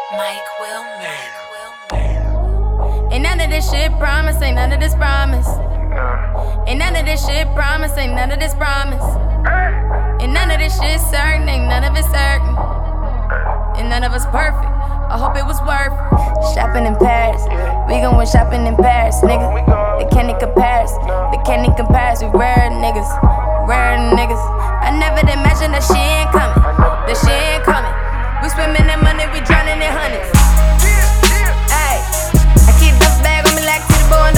Mike Wilmer. Ain't none of this shit promise, ain't none of this promise. Ain't none of this shit promise, ain't none of this promise. Ain't none of this shit certain, ain't none of it certain. And none of us perfect, I hope it was worth it. Shopping in Paris, we gon' win shopping in Paris, nigga. They can't compare us, they can't compare us. We rare niggas, rare niggas. I never imagined that shit ain't coming, that shit ain't coming. We swimming in money, we drowning in hundreds. Ayy, I keep the bag on me like to the $1.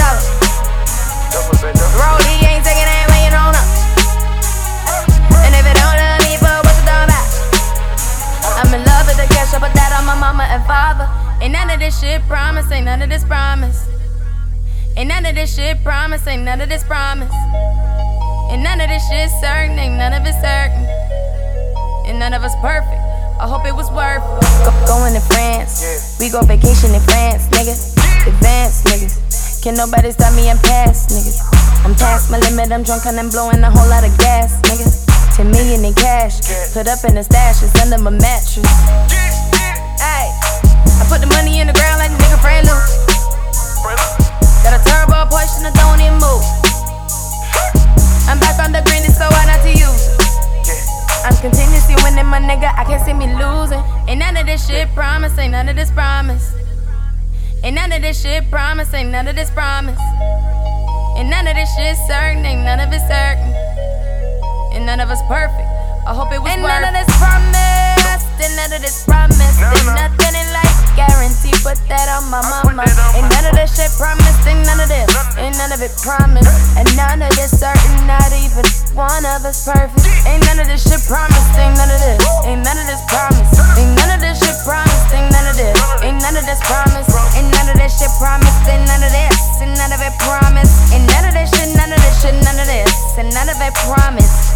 Rollie ain't taking that when you don't know. And if it don't love me, but what's it all about? I'm in love with the cash, I put that on my mama and father. Ain't none of this shit promise, ain't none of this promise. Ain't none of this shit promise, ain't none of this promise. Ain't none of this shit certain, ain't none of it certain. And none of us perfect, I hope it was worth it. Going to France, we go vacation in France, nigga. Advanced niggas, can't nobody stop me, I'm past niggas. I'm past my limit, I'm drunk and I'm blowing a whole lot of gas, nigga. 10 million in cash, put up in a stash, it's under my mattress. Ayy, I put the money in the ground like a nigga Fran Lou. Got a turbo Porsche and I don't even move. I'm back on the green, it's so hard not to use it. I'm continuously winning, my nigga, I can't see me losing. Ain't none of this shit promise, ain't none of this promise. Ain't none of this shit promise, ain't none of this promise. Ain't none of this shit certain, ain't none of it certain. And none of us perfect, I hope it was worth it. Ain't none of this promise, ain't none of this promise. There's nothing in life guarantee, put that on my mama. Ain't none of this shit promised, ain't none of this. Ain't none of it promised, and none of this certain, not even one of us perfect. Ain't none of this shit promised, ain't none of this. Ain't none of this promised, ain't none of this shit promised, ain't none of this. Ain't none of this promised, ain't none of this shit promised, ain't none of this. Ain't none of it promised, ain't none of this shit, none of this shit, none of this. And none of it promised.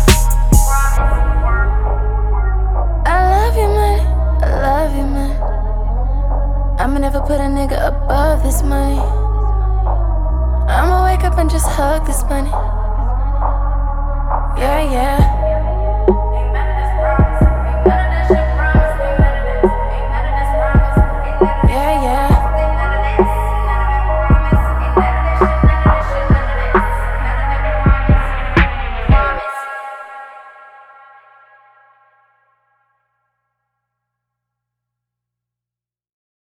I love you, man, I love you, man. I'ma never put a nigga above this money. I'ma wake up and just hug this money. Yeah, yeah.